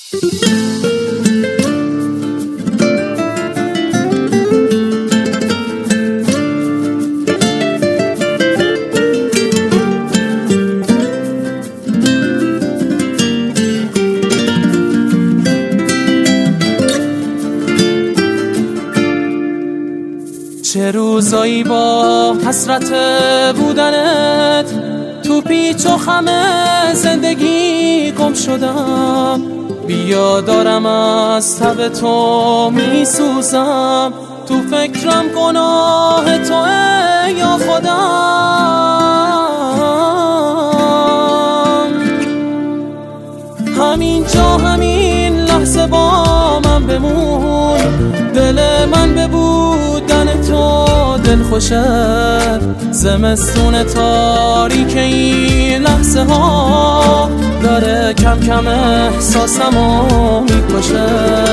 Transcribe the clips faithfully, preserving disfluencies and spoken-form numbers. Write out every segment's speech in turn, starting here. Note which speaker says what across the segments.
Speaker 1: چه روزایی با حسرت بودنت تو پیچ و خم زندگی گم شدم. بیا دارم از تب تو می سوزم، تو فکرم گناه توه یا خودم. همین جا همین لحظه با من بمون، دل من ببودن تو دل خوشه. زمستون تاریک این لحظه ها داره کم کم احساسمو میکشه.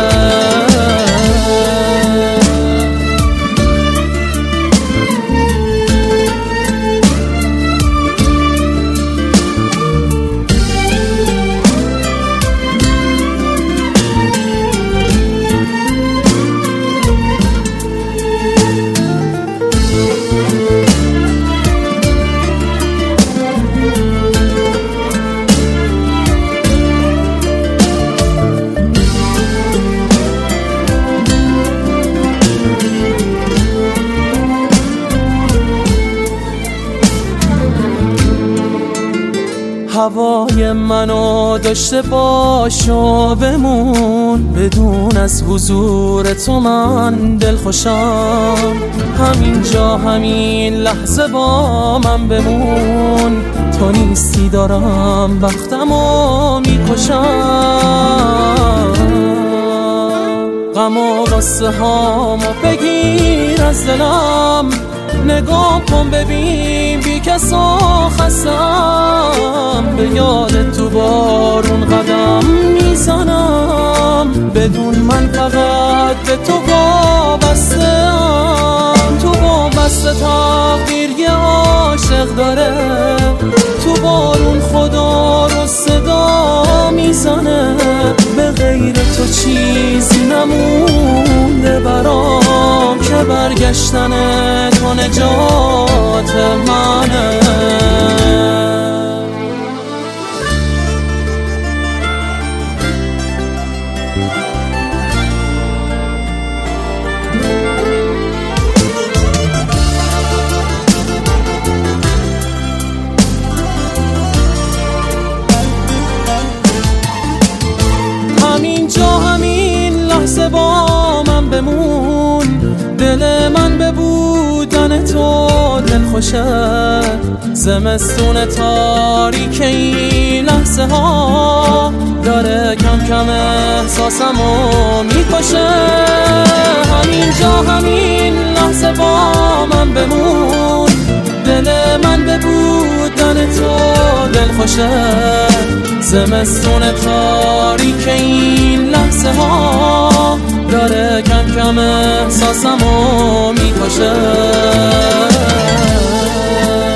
Speaker 1: هوای منو داشته باش و بمون، بدون از حضور تو من دل خوشم. همین جا همین لحظه با من بمون، تو نیستی دارم وقتمو میکشم. غم و غصه هامو بگیر از دلم، نگاه کن ببین بی کس و خستم. به یاد تو بارون قدم میزنم، بدون من فقط به تو وابسته‌ام. تو وابسته تقدیر یه عاشق داره، تو بارون خدا رو صدا میزنه. به غیر تو چیزی نمونده برام که برگشتن تو نجات منه. همین جا همین لحظه با من بمون، دل من ببودن تو دل خوشه. زمستون تاریک این لحظه ها داره کم کم احساسمو میکشه. همین جا همین لحظه با من بمون، دل من ببودن تو دل خوشه. زمستون تاریک این لحظه ها داره کم کم احساسمو میکشه.